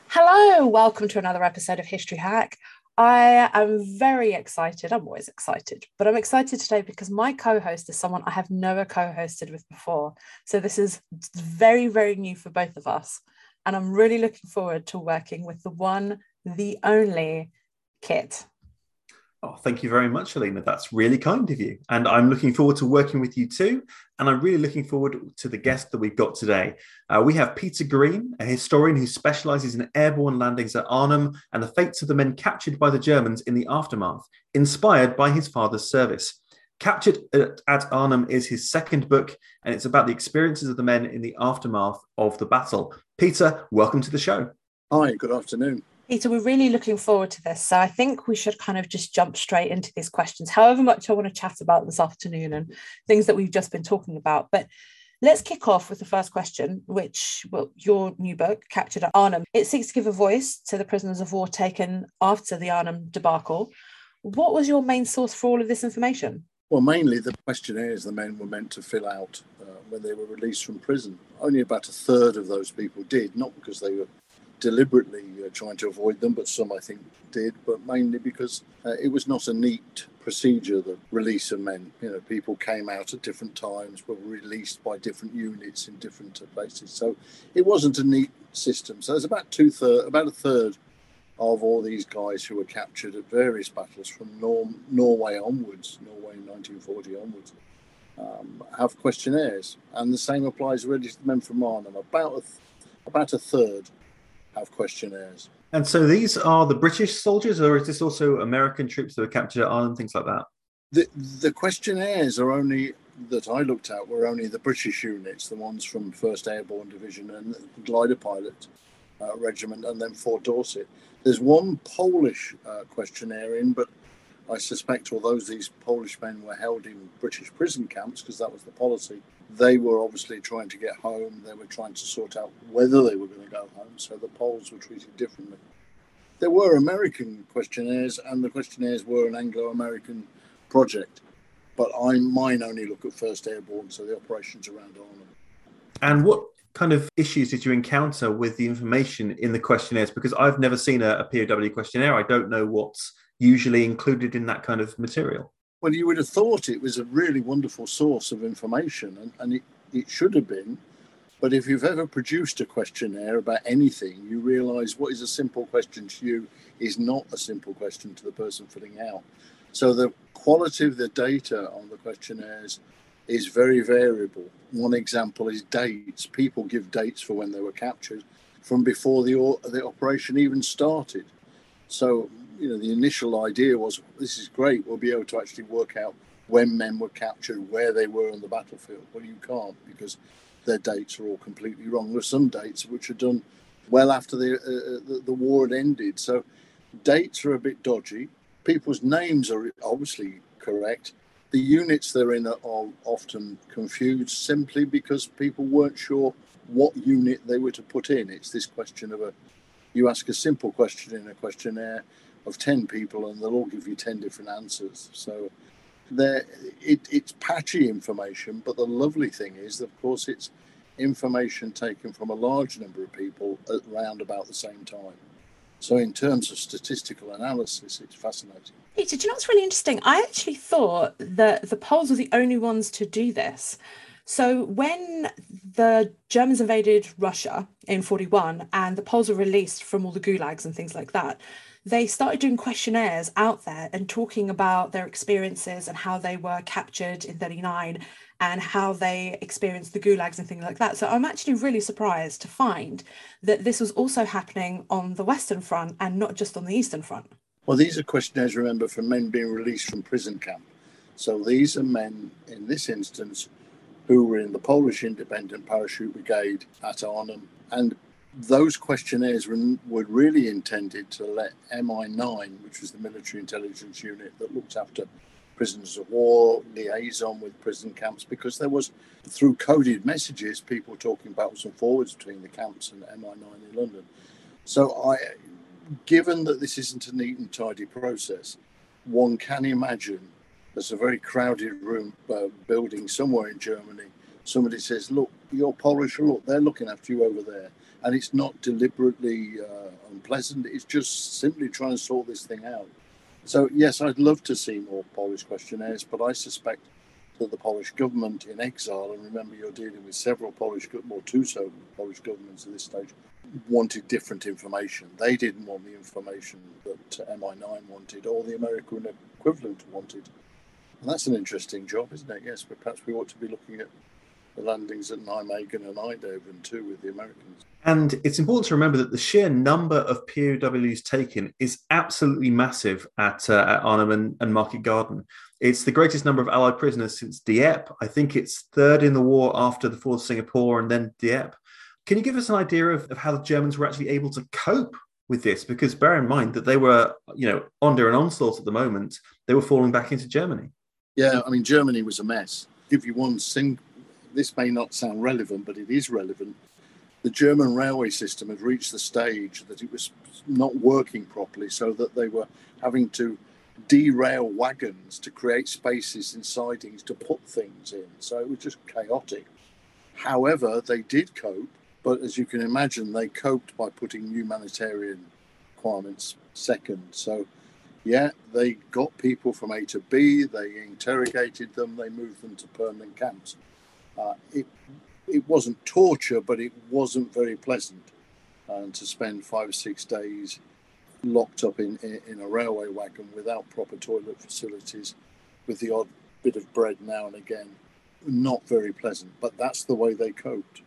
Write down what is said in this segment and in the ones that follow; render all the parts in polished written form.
Hello, welcome to another episode of History Hack. I am very excited. I'm always excited, but I'm excited today because my co-host is someone I have never co-hosted with before. So this is very, very new for both of us. And I'm really looking forward to working with the one, the only Kit. Oh, thank you very much, Alina. That's really kind of you. And I'm looking forward to working with you too. And I'm really looking forward to the guest that we've got today. We have Peter Green, a historian who specializes in airborne landings at Arnhem and the fates of the men captured by the Germans in the aftermath, inspired by his father's service. Captured at Arnhem is his second book, and it's about the experiences of the men in the aftermath of the battle. Peter, welcome to the show. Hi, good afternoon. Peter, we're really looking forward to this. So I think we should kind of just jump straight into these questions, however much I want to chat about this afternoon and things that we've just been talking about. But let's kick off with the first question, which, well, your new book, Captured at Arnhem. It seeks to give a voice to the prisoners of war taken after the Arnhem debacle. What was your main source for all of this information? Well, mainly the questionnaires the men were meant to fill out when they were released from prison. Only about a third of those people did, not because they were deliberately trying to avoid them, but some I think did, but mainly because it was not a neat procedure, the release of men. You know, people came out at different times, were released by different units in different places. So it wasn't a neat system. So there's about a third of all these guys who were captured at various battles from Norway onwards, Norway in 1940 onwards, have questionnaires. And the same applies really to the men from Arnhem. About a third have questionnaires. And so these are the British soldiers, or is this also American troops that were captured at Arnhem, things like that? The questionnaires are only, that I looked at, were only the British units, the ones from 1st Airborne Division and the Glider Pilot Regiment, and then Fort Dorset. There's one Polish questionnaire in, but I suspect although these Polish men were held in British prison camps, because that was the policy, they were obviously trying to get home. They were trying to sort out whether they were going to go home, so the Poles were treated differently. There were American questionnaires, and the questionnaires were an Anglo-American project, but mine only look at 1st Airborne, so the operations around Arnhem. And what kind of issues did you encounter with the information in the questionnaires? Because I've never seen a POW questionnaire. I don't know what's usually included in that kind of material. Well, you would have thought it was a really wonderful source of information, and it should have been. But if you've ever produced a questionnaire about anything, you realise what is a simple question to you is not a simple question to the person filling out. So the quality of the data on the questionnaires is very variable. One example is dates. People give dates for when they were captured from before the operation even started. So, you know, the initial idea was, this is great, we'll be able to actually work out when men were captured, where they were on the battlefield. Well, you can't, because their dates are all completely wrong. There's some dates which are done well after the war had ended. So dates are a bit dodgy. People's names are obviously correct. The units they're in are often confused simply because people weren't sure what unit they were to put in. It's this question of you ask a simple question in a questionnaire of 10 people and they'll all give you 10 different answers. So it's patchy information, but the lovely thing is, of course, it's information taken from a large number of people at around about the same time. So in terms of statistical analysis, it's fascinating. Peter, do you know what's really interesting? I actually thought that the Poles were the only ones to do this. So when the Germans invaded Russia in 1941 and the Poles were released from all the gulags and things like that, they started doing questionnaires out there and talking about their experiences and how they were captured in 1939 and how they experienced the gulags and things like that. So I'm actually really surprised to find that this was also happening on the Western Front and not just on the Eastern Front. Well, these are questionnaires, remember, for men being released from prison camp. So these are men, in this instance, who were in the Polish Independent Parachute Brigade at Arnhem. And those questionnaires were really intended to let MI9, which was the military intelligence unit that looked after prisoners of war, liaison with prison camps, because there was, through coded messages, people talking backwards and forwards between the camps and MI9 in London. So given that this isn't a neat and tidy process, one can imagine there's a very crowded room building somewhere in Germany, somebody says, look, you're Polish, look, they're looking after you over there. And it's not deliberately unpleasant. It's just simply trying to sort this thing out. So, yes, I'd love to see more Polish questionnaires, but I suspect that the Polish government in exile, and remember you're dealing with several Polish governments at this stage, wanted different information. They didn't want the information that MI9 wanted or the American equivalent wanted. And that's an interesting job, isn't it? Yes, but perhaps we ought to be looking at the landings at Nijmegen and Eindhoven too with the Americans. And it's important to remember that the sheer number of POWs taken is absolutely massive at Arnhem and Market Garden. It's the greatest number of Allied prisoners since Dieppe. I think it's third in the war after the fall of Singapore and then Dieppe. Can you give us an idea of how the Germans were actually able to cope with this? Because bear in mind that they were, under an onslaught at the moment. They were falling back into Germany. Yeah, I mean, Germany was a mess. Give you one thing. This may not sound relevant, but it is relevant. The German railway system had reached the stage that it was not working properly, so that they were having to derail wagons to create spaces in sidings to put things in. So it was just chaotic. However, they did cope, but as you can imagine, they coped by putting humanitarian requirements second. So, yeah, they got people from A to B, they interrogated them, they moved them to permanent camps. It wasn't torture, but it wasn't very pleasant to spend 5 or 6 days locked up in a railway wagon without proper toilet facilities, with the odd bit of bread now and again. Not very pleasant, but that's the way they coped.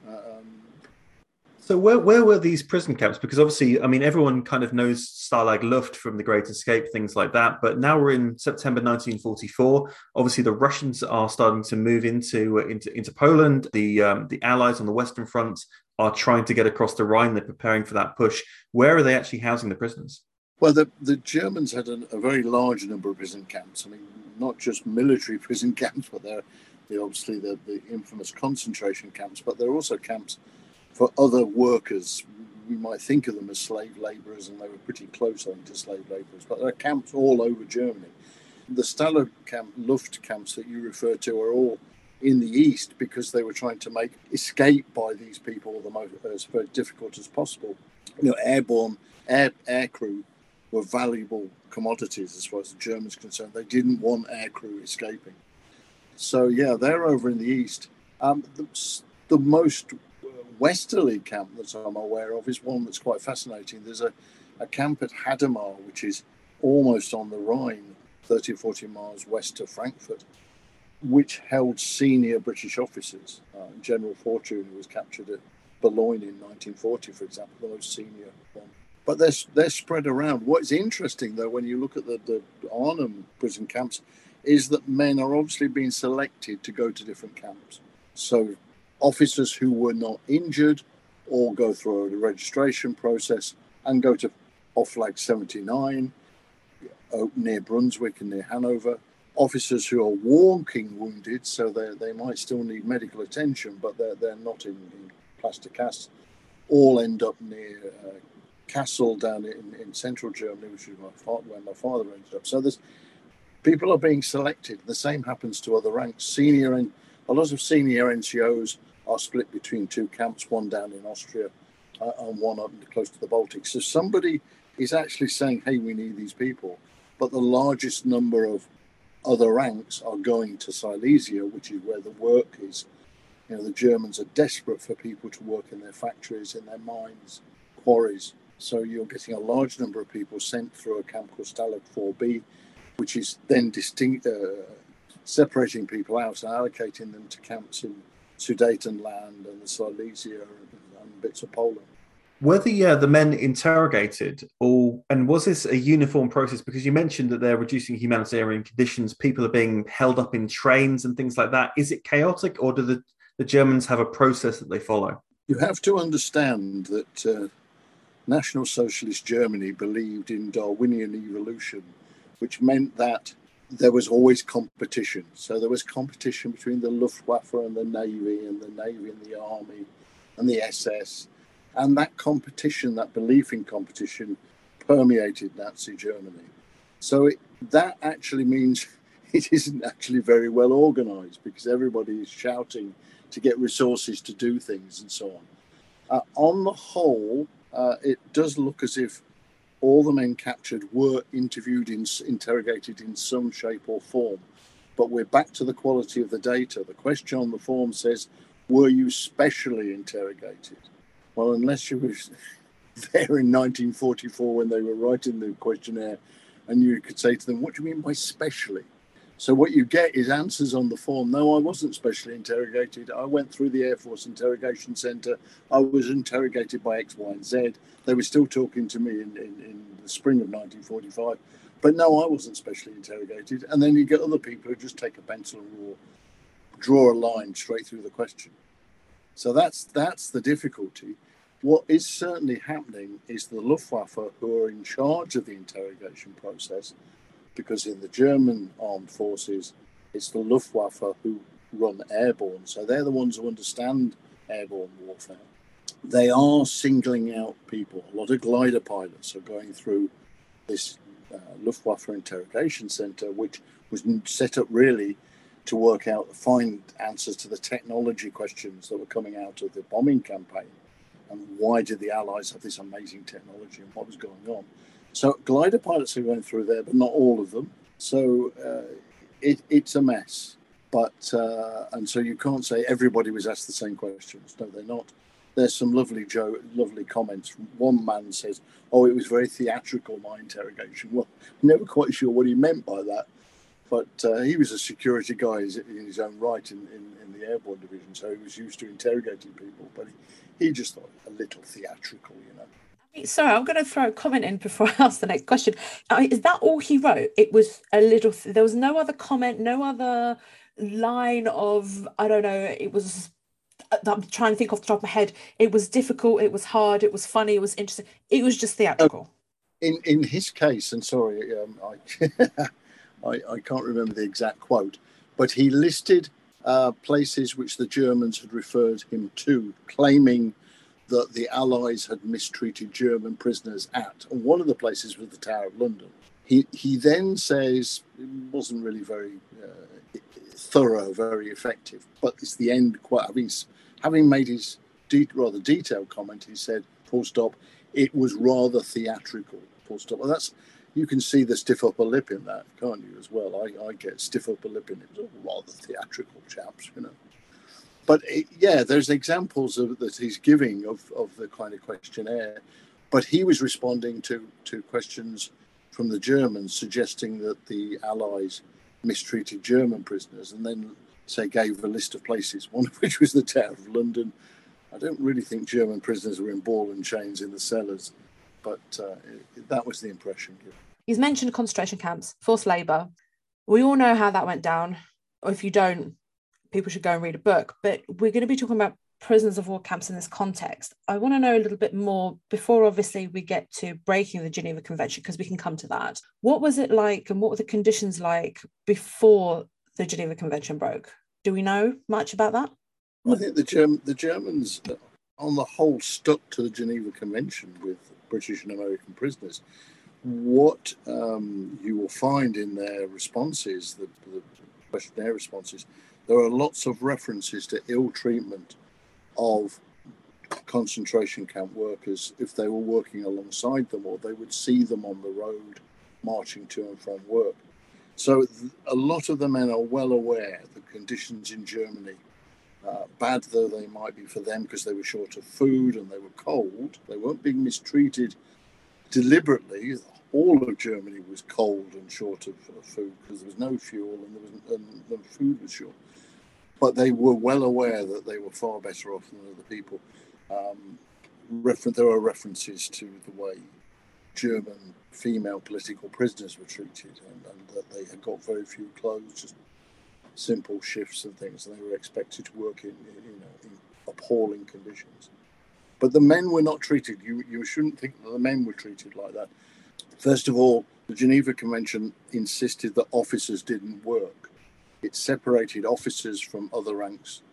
So where were these prison camps? Because obviously, I mean, everyone kind of knows Stalag Luft from The Great Escape, things like that. But now we're in September 1944. Obviously, the Russians are starting to move into Poland. The Allies on the Western Front are trying to get across the Rhine. They're preparing for that push. Where are they actually housing the prisoners? Well, the Germans had a very large number of prison camps. I mean, not just military prison camps, but they're obviously the infamous concentration camps, but there are also camps for other workers. We might think of them as slave labourers, and they were pretty close, I think, to slave labourers, but there are camps all over Germany. The Stalag Luft camps that you refer to are all in the east because they were trying to make escape by these people as very difficult as possible. Airborne air crew were valuable commodities as far as the Germans are concerned. They didn't want air crew escaping. So, yeah, they're over in the east. The most westerly camp that I'm aware of is one that's quite fascinating. There's a camp at Hadamar, which is almost on the Rhine, 30 or 40 miles west of Frankfurt, which held senior British officers. General Fortune, who was captured at Boulogne in 1940, for example, the most senior one. But they're spread around. What's interesting, though, when you look at the Arnhem prison camps, is that men are obviously being selected to go to different camps. So officers who were not injured all go through a registration process and go to Oflag 79 near Brunswick and near Hanover. Officers who are walking wounded, so they might still need medical attention, but they're not in plaster casts, all end up near Kassel down in central Germany, which is where my father ended up. So people are being selected. The same happens to other ranks. A lot of senior NCOs are split between two camps, one down in Austria and one up close to the Baltic. So somebody is actually saying, hey, we need these people. But the largest number of other ranks are going to Silesia, which is where the work is. The Germans are desperate for people to work in their factories, in their mines, quarries. So you're getting a large number of people sent through a camp called Stalag 4B, which is then separating people out and allocating them to camps in Sudetenland and the Silesia and bits of Poland. Were the men interrogated, and was this a uniform process? Because you mentioned that they're reducing humanitarian conditions, people are being held up in trains and things like that. Is it chaotic, or do the Germans have a process that they follow? You have to understand that National Socialist Germany believed in Darwinian evolution, which meant that there was always competition. So there was competition between the Luftwaffe and the Navy and the Army and the SS. And that competition, that belief in competition, permeated Nazi Germany. So that actually means it isn't actually very well organized, because everybody is shouting to get resources to do things and so on. On the whole, it does look as if all the men captured were interrogated in some shape or form. But we're back to the quality of the data. The question on the form says, were you specially interrogated? Well, unless you were there in 1944 when they were writing the questionnaire, and you could say to them, what do you mean by specially? So what you get is answers on the form. No, I wasn't specially interrogated. I went through the Air Force Interrogation Centre. I was interrogated by X, Y, and Z. They were still talking to me in the spring of 1945. But no, I wasn't specially interrogated. And then you get other people who just take a pencil and draw a line straight through the question. So that's the difficulty. What is certainly happening is the Luftwaffe, who are in charge of the interrogation process, because in the German armed forces, it's the Luftwaffe who run airborne. So they're the ones who understand airborne warfare. They are singling out people. A lot of glider pilots are going through this Luftwaffe interrogation center, which was set up really to find answers to the technology questions that were coming out of the bombing campaign. And why did the Allies have this amazing technology and what was going on? So glider pilots are going through there, but not all of them. So it's a mess. But and so you can't say everybody was asked the same questions. No, they're not. There's some lovely comments. One man says, "Oh, it was very theatrical, my interrogation." Well, I'm never quite sure what he meant by that. But he was a security guy in his own right in the airborne division, so he was used to interrogating people. But he just thought a little theatrical, you know. Sorry, I'm going to throw a comment in before I ask the next question. Is that all he wrote? It was a little, there was no other comment, no other line of, I don't know, it was, I'm trying to think off the top of my head. It was difficult, it was hard, it was funny, it was interesting. It was just theatrical. In his case, and sorry, I can't remember the exact quote, but he listed places which the Germans had referred him to, claiming that the Allies had mistreated German prisoners at. And one of the places was the Tower of London. He then says it wasn't really very thorough, very effective, but it's the end. Having made his rather detailed comment, he said, full stop, it was rather theatrical, full stop. Well, you can see the stiff upper lip in that, can't you, as well? I get stiff upper lip in it. It was all rather theatrical, chaps, you know. But there's examples that he's giving of the kind of questionnaire. But he was responding to questions from the Germans suggesting that the Allies mistreated German prisoners, and then gave a list of places, one of which was the Tower of London. I don't really think German prisoners were in ball and chains in the cellars, but that was the impression given. He's mentioned concentration camps, forced labour. We all know how that went down. Or if you don't, people should go and read a book. But we're going to be talking about prisoners of war camps in this context. I want to know a little bit more before, obviously, we get to breaking the Geneva Convention, because we can come to that. What was it like and what were the conditions like before the Geneva Convention broke? Do we know much about that? I think the Germans, on the whole, stuck to the Geneva Convention with British and American prisoners. What you will find in their responses, the questionnaire responses, there are lots of references to ill treatment of concentration camp workers if they were working alongside them, or they would see them on the road marching to and from work. So a lot of the men are well aware the conditions in Germany, bad though they might be for them because they were short of food and they were cold, they weren't being mistreated deliberately. All of Germany was cold and short of food because there was no fuel and the food was short. But they were well aware that they were far better off than other people. There are references to the way German female political prisoners were treated, and that they had got very few clothes, just simple shifts and things, and they were expected to work in appalling conditions. But the men were not treated. You shouldn't think that the men were treated like that. First of all, the Geneva Convention insisted that officers didn't work. It separated officers from other ranks.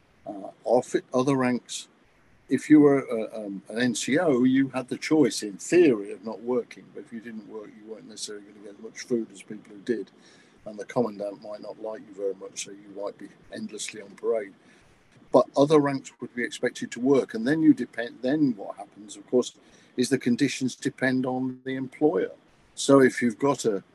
Other ranks, if you were an NCO, you had the choice, in theory, of not working. But if you didn't work, you weren't necessarily going to get as much food as people who did. And the commandant might not like you very much, so you might be endlessly on parade. but other ranks would be expected to work. And then then what happens, of course, is the conditions depend on the employer. So if you've got a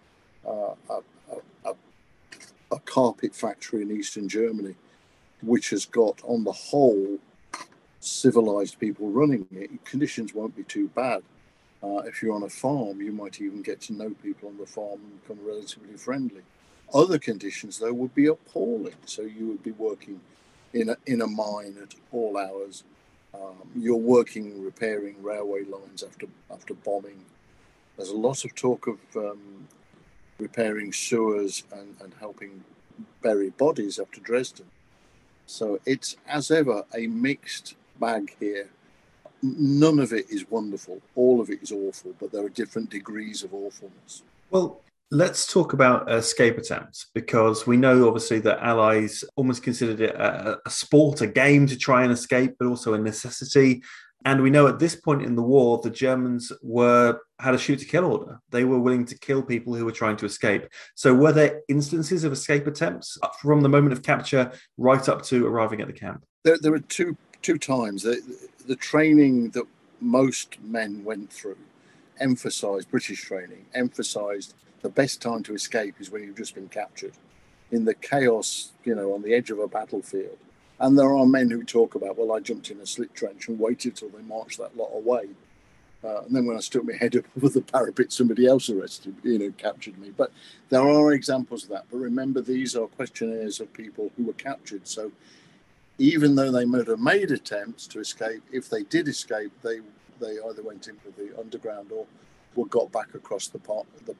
carpet factory in Eastern Germany, which has got, on the whole, civilized people running it, conditions won't be too bad. If you're on a farm, you might even get to know people on the farm and become relatively friendly. Other conditions, though, would be appalling. So you would be working in a mine at all hours. You're working repairing railway lines after bombing. There's a lot of talk of repairing sewers and helping bury bodies after Dresden. So it's, as ever, a mixed bag here. None of it is wonderful. All of it is awful, but there are different degrees of awfulness. Well, let's talk about escape attempts, because we know obviously that Allies almost considered it a sport, a game to try and escape, but also a necessity. And we know at this point in the war, the Germans had a shoot to kill order. They were willing to kill people who were trying to escape. So were there instances of escape attempts from the moment of capture right up to arriving at the camp? There were two times. The training that most men went through British training emphasised the best time to escape is when you've just been captured. In the chaos, on the edge of a battlefield. And there are men who talk about, well, I jumped in a slit trench and waited till they marched that lot away. And then when I stuck my head up over the parapet, somebody else captured me. But there are examples of that. But remember, these are questionnaires of people who were captured. So even though they might have made attempts to escape, if they did escape, they either went into the underground or got back across the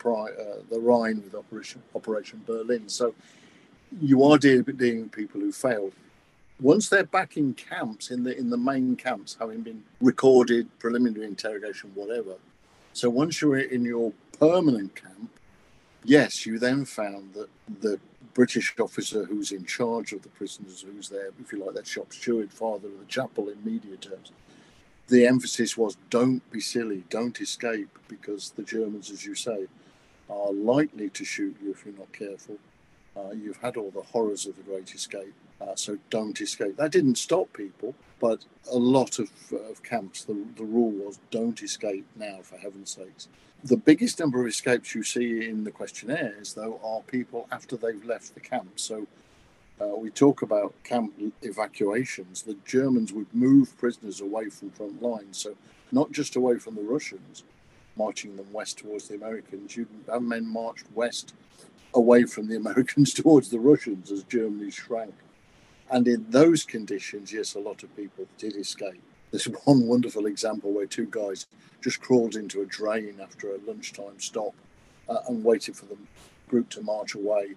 Rhine with Operation Berlin. So you are dealing with people who failed. Once they're back in camps, in the main camps, having been recorded, preliminary interrogation, whatever. So once you're in your permanent camp, yes, you then found that the British officer who's in charge of the prisoners, who's there, if you like, that shop steward, father of the chapel in media terms, the emphasis was don't be silly, don't escape, because the Germans, as you say, are likely to shoot you if you're not careful. You've had all the horrors of the Great Escape. So don't escape. That didn't stop people, but a lot of camps, the rule was don't escape now, for heaven's sakes. The biggest number of escapes you see in the questionnaires, though, are people after they've left the camp. So we talk about camp evacuations. The Germans would move prisoners away from front lines, so not just away from the Russians, marching them west towards the Americans. You'd have men marched west away from the Americans towards the Russians as Germany shrank. And in those conditions, yes, a lot of people did escape. There's one wonderful example where two guys just crawled into a drain after a lunchtime stop and waited for the group to march away.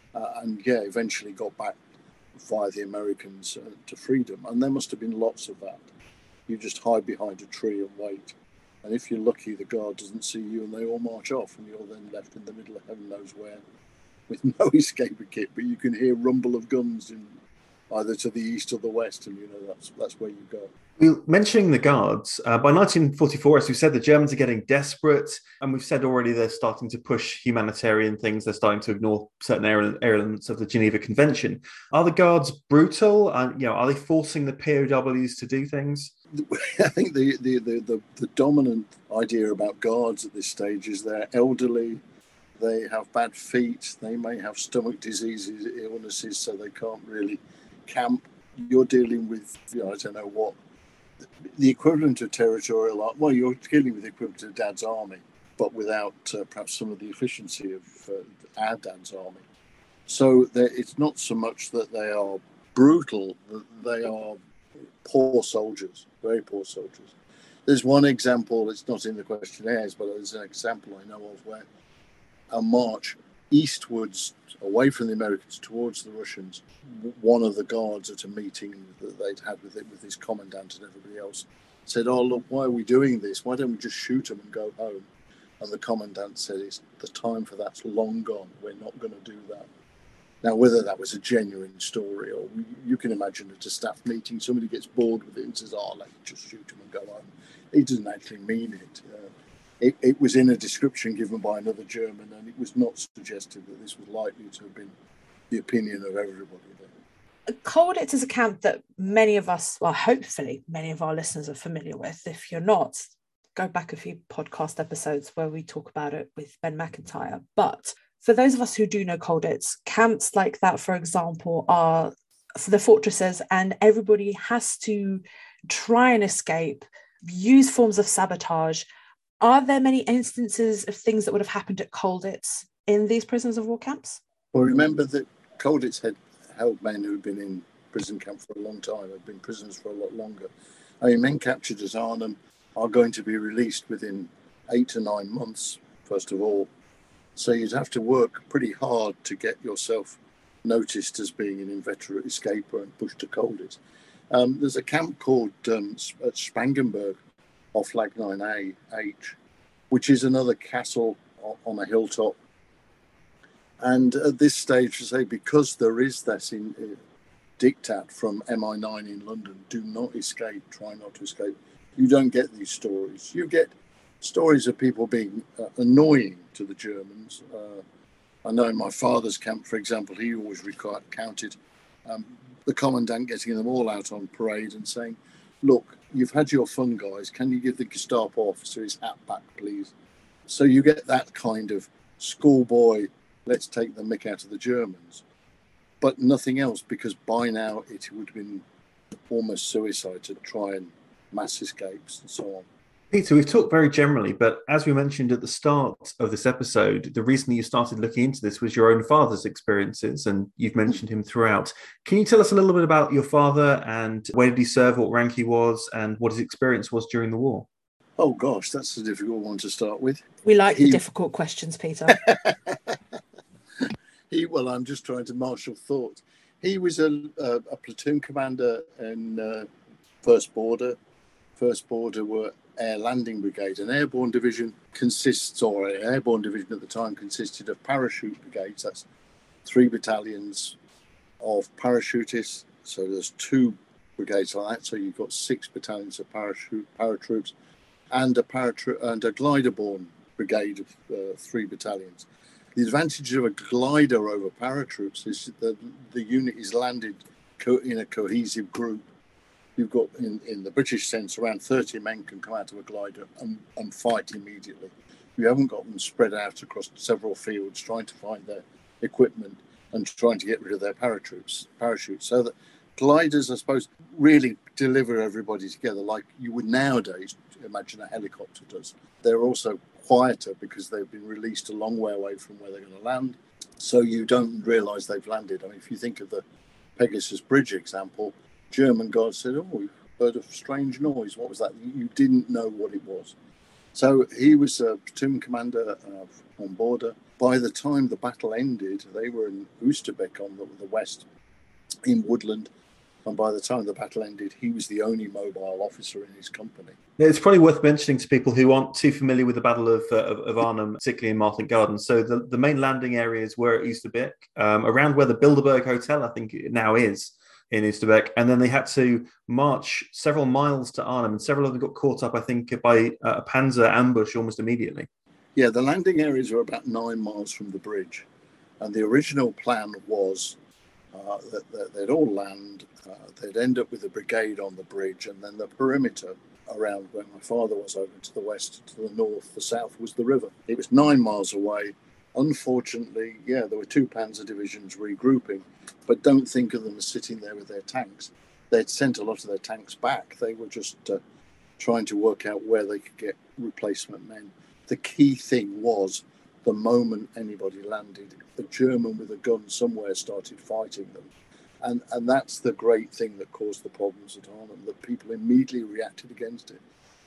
Eventually got back via the Americans to freedom. And there must have been lots of that. You just hide behind a tree and wait. And if you're lucky, the guard doesn't see you and they all march off. And you're then left in the middle of heaven knows where with no escape kit. But you can hear rumble of guns in either to the east or the west, and that's where you go. Mentioning the guards, by 1944, as we said, the Germans are getting desperate, and we've said already they're starting to push humanitarian things. They're starting to ignore certain elements of the Geneva Convention. Are the guards brutal? Are they forcing the POWs to do things? I think the dominant idea about guards at this stage is they're elderly, they have bad feet, they may have stomach diseases, illnesses, so they can't really camp. You're dealing with, I don't know what, the equivalent of territorial, well, you're dealing with the equivalent of Dad's army, but without perhaps some of the efficiency of our Dad's army. So it's not so much that they are brutal, they are poor soldiers, very poor soldiers. There's one example, it's not in the questionnaires, but there's an example I know of where a march eastwards, away from the Americans towards the Russians, one of the guards at a meeting that they'd had with his commandant and everybody else said, "Oh, look, why are we doing this? Why don't we just shoot them and go home?" And the commandant said, "The time for that's long gone. We're not going to do that." Now, whether that was a genuine story, or you can imagine at a staff meeting, somebody gets bored with it and says, "Oh, let's just shoot them and go home." He doesn't actually mean it. It was in a description given by another German, and it was not suggested that this was likely to have been the opinion of everybody there. Colditz is a camp that many of us, well, hopefully many of our listeners are familiar with. If you're not, go back a few podcast episodes where we talk about it with Ben McIntyre. But for those of us who do know Colditz, camps like that, for example, are for the fortresses, and everybody has to try and escape, use forms of sabotage. Are there many instances of things that would have happened at Colditz in these prisoners of war camps? Well, remember that Colditz had held men who'd been in prison camp for a long time, had been prisoners for a lot longer. I mean, men captured at Arnhem are going to be released within 8 to 9 months, first of all. So you'd have to work pretty hard to get yourself noticed as being an inveterate escaper and pushed to Colditz. There's a camp called at Spangenberg off Lag 9H, which is another castle on a hilltop. And at this stage, to say, because there is this diktat from MI9 in London, do not escape, try not to escape, you don't get these stories. You get stories of people being annoying to the Germans. I know in my father's camp, for example, he always recounted the commandant getting them all out on parade and saying, look, you've had your fun, guys. Can you give the Gestapo officer his hat back, please? So you get that kind of schoolboy, let's take the mick out of the Germans. But nothing else, because by now it would have been almost suicide to try and mass escapes and so on. Peter, we've talked very generally, but as we mentioned at the start of this episode, the reason you started looking into this was your own father's experiences, and you've mentioned him throughout. Can you tell us a little bit about your father and where did he serve, what rank he was, and what his experience was during the war? Oh, gosh, that's a difficult one to start with. We like the difficult questions, Peter. Well, I'm just trying to marshal thoughts. He was a platoon commander in First Border. First Border were Air Landing Brigade. An airborne division an airborne division at the time consisted of parachute brigades. That's 3 battalions of parachutists. So there's 2 brigades like that. So you've got 6 battalions of paratroops and a glider-borne brigade of 3 battalions. The advantage of a glider over paratroops is that the unit is landed in a cohesive group. You've got, in the British sense, around 30 men can come out of a glider and fight immediately. You haven't got them spread out across several fields trying to find their equipment and trying to get rid of their parachutes. So that gliders, I suppose, really deliver everybody together like you would nowadays imagine a helicopter does. They're also quieter because they've been released a long way away from where they're going to land, so you don't realise they've landed. I mean, if you think of the Pegasus Bridge example, German guards said, oh, we've heard a strange noise. What was that? You didn't know what it was. So he was a platoon commander on border. By the time the battle ended, they were in Oosterbeek on the west in Woodland. And by the time the battle ended, he was the only mobile officer in his company. It's probably worth mentioning to people who aren't too familiar with the Battle of Arnhem, particularly in Martlet Gardens. So the main landing areas were at Oosterbeek, around where the Bilderberg Hotel, I think it now is, in Oosterbeek. And then they had to march several miles to Arnhem, and several of them got caught up, I think, by a Panzer ambush almost immediately. Yeah, the landing areas are about 9 miles from the bridge. And the original plan was that they'd all land, they'd end up with a brigade on the bridge, and then the perimeter around where my father was over to the west, to the north, the south was the river. It was 9 miles away. Unfortunately, there were 2 Panzer divisions regrouping, but don't think of them as sitting there with their tanks. They'd sent a lot of their tanks back. They were just trying to work out where they could get replacement men. The key thing was the moment anybody landed, a German with a gun somewhere started fighting them. And that's the great thing that caused the problems at Arnhem, that people immediately reacted against it.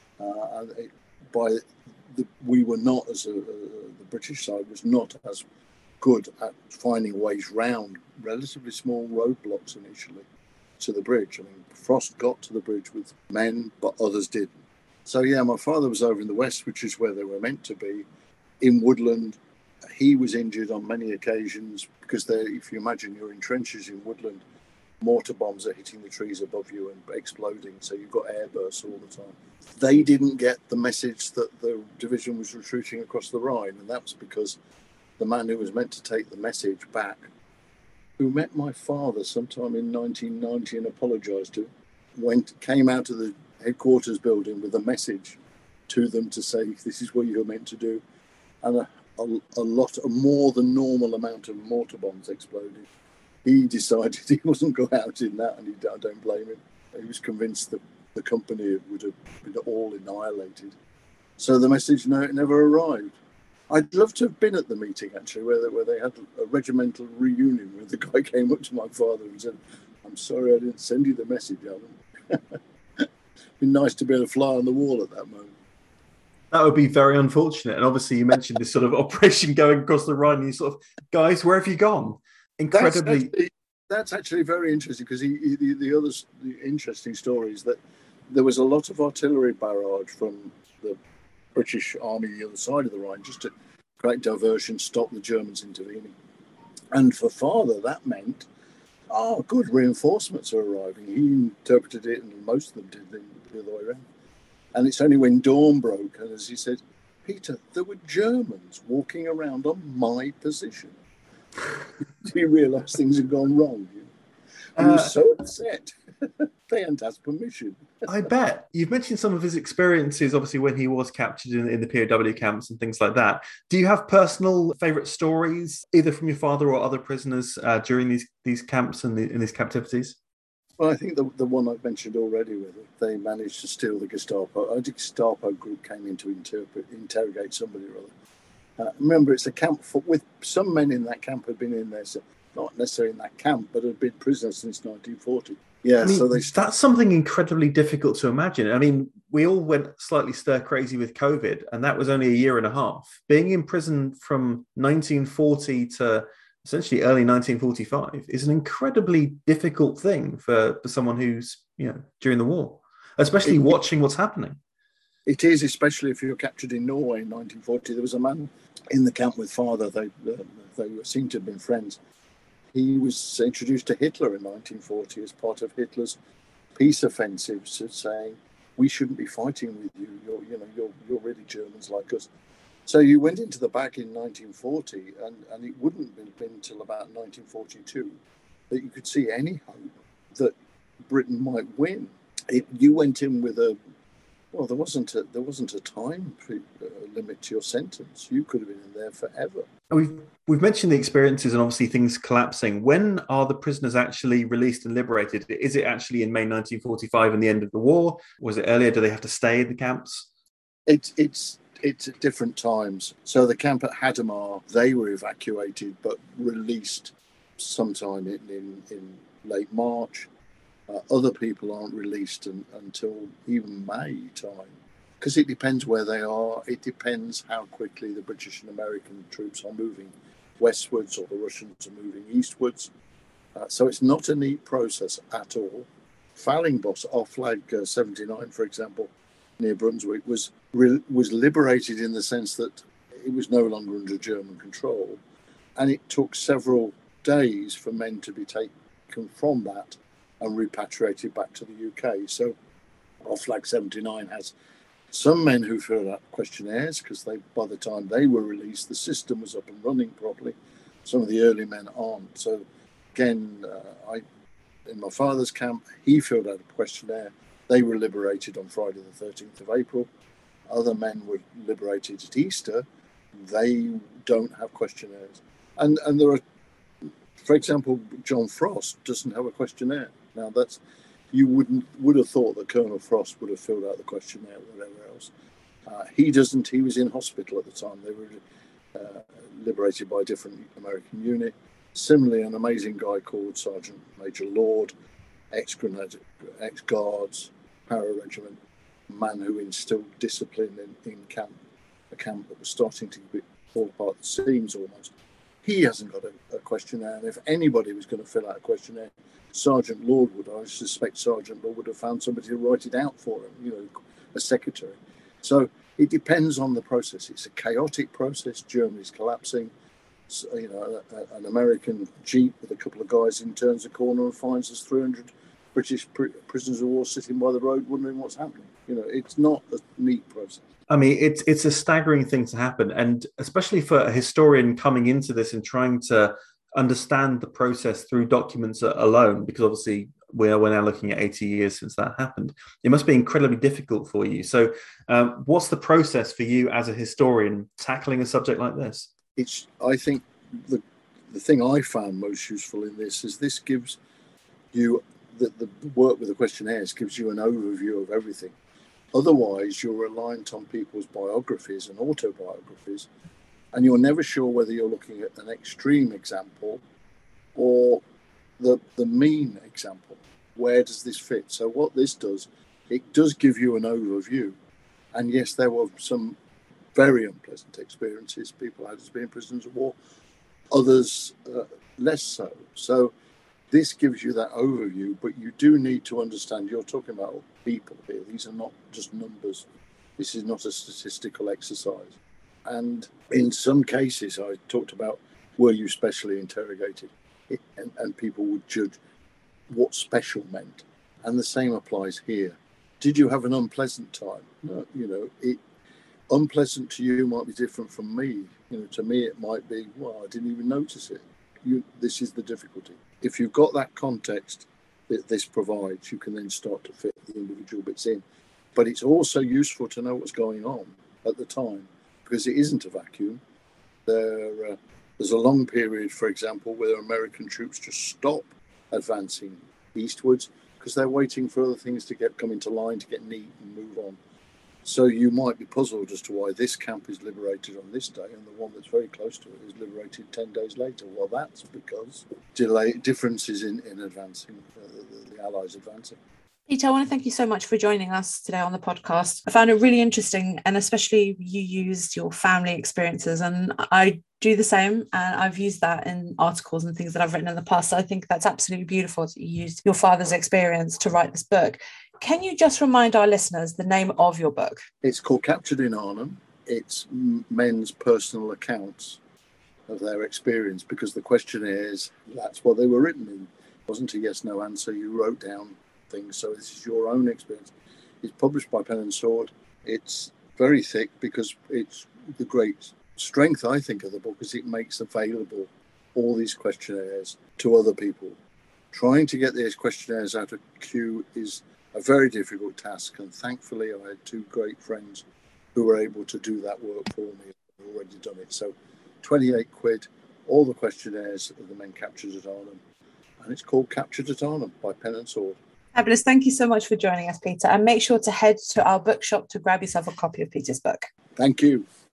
We were not, the British side was not as good at finding ways round relatively small roadblocks initially to the bridge. I mean, Frost got to the bridge with men, but others didn't. So my father was over in the west, which is where they were meant to be, in Woodland. He was injured on many occasions because if you imagine you're in trenches in Woodland, mortar bombs are hitting the trees above you and exploding, so you've got airbursts all the time. They didn't get the message that the division was retreating across the Rhine, and that was because the man who was meant to take the message back who met my father sometime in 1990 and apologised to him, came out of the headquarters building with a message to them to say, this is what you're meant to do. And a more than normal amount of mortar bombs exploded. He decided he wasn't going out in that, and I don't blame him. He was convinced that the company would have been all annihilated. So the message never arrived. I'd love to have been at the meeting, actually, where they had a regimental reunion, where the guy came up to my father and said, I'm sorry I didn't send you the message, Alan. It'd been nice to be able to fly on the wall at that moment. That would be very unfortunate. And obviously you mentioned this sort of operation going across the Rhine, and you sort of, guys, where have you gone? Incredibly. That's actually very interesting, because the interesting story is that there was a lot of artillery barrage from the British Army the other side of the Rhine, just to create diversion, stop the Germans intervening. And for father, that meant, good, reinforcements are arriving. He interpreted it, and most of them did the other way around. And it's only when dawn broke, and as he said, Peter, there were Germans walking around on my position. He realised things had gone wrong. He was so upset. They hadn't asked permission. I bet. You've mentioned some of his experiences, obviously, when he was captured in the POW camps and things like that. Do you have personal favourite stories, either from your father or other prisoners during these camps and in these captivities? Well, I think the one I've mentioned already, where they managed to steal the Gestapo. A Gestapo group came in to interrogate somebody or other. Remember, it's a camp with some men in that camp had been in there, so not necessarily in that camp, but had been prisoners since 1940. Yeah, I mean, so that's something incredibly difficult to imagine. I mean, we all went slightly stir crazy with COVID, and that was only a year and a half. Being in prison from 1940 to essentially early 1945 is an incredibly difficult thing for someone who's, during the war, especially watching what's happening. It is, especially if you're captured in Norway in 1940. There was a man in the camp with father. They seemed to have been friends. He was introduced to Hitler in 1940 as part of Hitler's peace offensives, saying, "We shouldn't be fighting with you. You're really Germans like us." So you went into the back in 1940, and it wouldn't have been until about 1942 that you could see any hope that Britain might win. You went in with there wasn't a time limit to your sentence. You could have been in there forever. We've mentioned the experiences and obviously things collapsing. When are the prisoners actually released and liberated? Is it actually in May 1945 and the end of the war? Was it earlier? Do they have to stay in the camps? It's at different times. So the camp at Hadamar, they were evacuated but released sometime in late March. Other people aren't released until even May time, because it depends where they are. It depends how quickly the British and American troops are moving westwards or the Russians are moving eastwards. So it's not a neat process at all. Fallingbos, off Flag 79, for example, near Brunswick, was liberated in the sense that it was no longer under German control. And it took several days for men to be taken from that and repatriated back to the UK. So off Flag 79 has some men who filled out questionnaires, because by the time they were released, the system was up and running properly. Some of the early men aren't. So again, in my father's camp, he filled out a questionnaire. They were liberated on Friday the 13th of April. Other men were liberated at Easter. They don't have questionnaires. And there are, for example, John Frost doesn't have a questionnaire. Now you would have thought that Colonel Frost would have filled out the questionnaire or whatever else. He doesn't. He was in hospital at the time. They were liberated by a different American unit. Similarly, an amazing guy called Sergeant Major Lord, ex-guards, para-regiment, man who instilled discipline in camp, a camp that was starting to fall apart at the seams almost. He hasn't got a questionnaire, and if anybody was going to fill out a questionnaire, Sergeant Lord would. I suspect Sergeant Lord would have found somebody to write it out for him, a secretary. So it depends on the process. It's a chaotic process. Germany's collapsing. So, an American jeep with a couple of guys in turns a corner and finds us 300 British prisoners of war sitting by the road wondering what's happening. It's not a neat process. I mean, it's a staggering thing to happen, and especially for a historian coming into this and trying to understand the process through documents alone, because obviously we're now looking at 80 years since that happened. It must be incredibly difficult for you. So what's the process for you as a historian tackling a subject like this? I think the thing I found most useful in this is this gives you, the work with the questionnaires gives you an overview of everything. Otherwise, you're reliant on people's biographies and autobiographies, and you're never sure whether you're looking at an extreme example or the mean example. Where does this fit? So what this does, it does give you an overview. And yes, there were some very unpleasant experiences people had as being prisoners of war, others less so. So this gives you that overview, but you do need to understand you're talking about people here. These are not just numbers. This is not a statistical exercise. And in some cases, I talked about, were you specially interrogated? And people would judge what special meant. And the same applies here. Did you have an unpleasant time? No, unpleasant to you might be different from me. To me, it might be, well, I didn't even notice it. This is the difficulty. If you've got that context that this provides, you can then start to fit the individual bits in. But it's also useful to know what's going on at the time, because it isn't a vacuum. There's a long period, for example, where American troops just stop advancing eastwards because they're waiting for other things to come into line, to get neat and move on. So you might be puzzled as to why this camp is liberated on this day and the one that's very close to it is liberated 10 days later. Well, that's because differences in advancing, the Allies advancing. Peter, I want to thank you so much for joining us today on the podcast. I found it really interesting, and especially you used your family experiences, and I do the same, and I've used that in articles and things that I've written in the past. So I think that's absolutely beautiful that you used your father's experience to write this book. Can you just remind our listeners the name of your book? It's called Captured in Arnhem. It's men's personal accounts of their experience, because the questionnaires, that's what they were written in. It wasn't a yes-no answer. You wrote down things. So this is your own experience. It's published by Pen and Sword. It's very thick because it's the great strength, I think, of the book is it makes available all these questionnaires to other people. Trying to get these questionnaires out of Kew is a very difficult task, and thankfully I had two great friends who were able to do that work for me. I've already done it. So 28 quid, all the questionnaires of the men captured at Arnhem, and it's called Captured at Arnhem by Pen and Sword. Fabulous. Thank you so much for joining us, Peter, and make sure to head to our bookshop to grab yourself a copy of Peter's book. Thank you.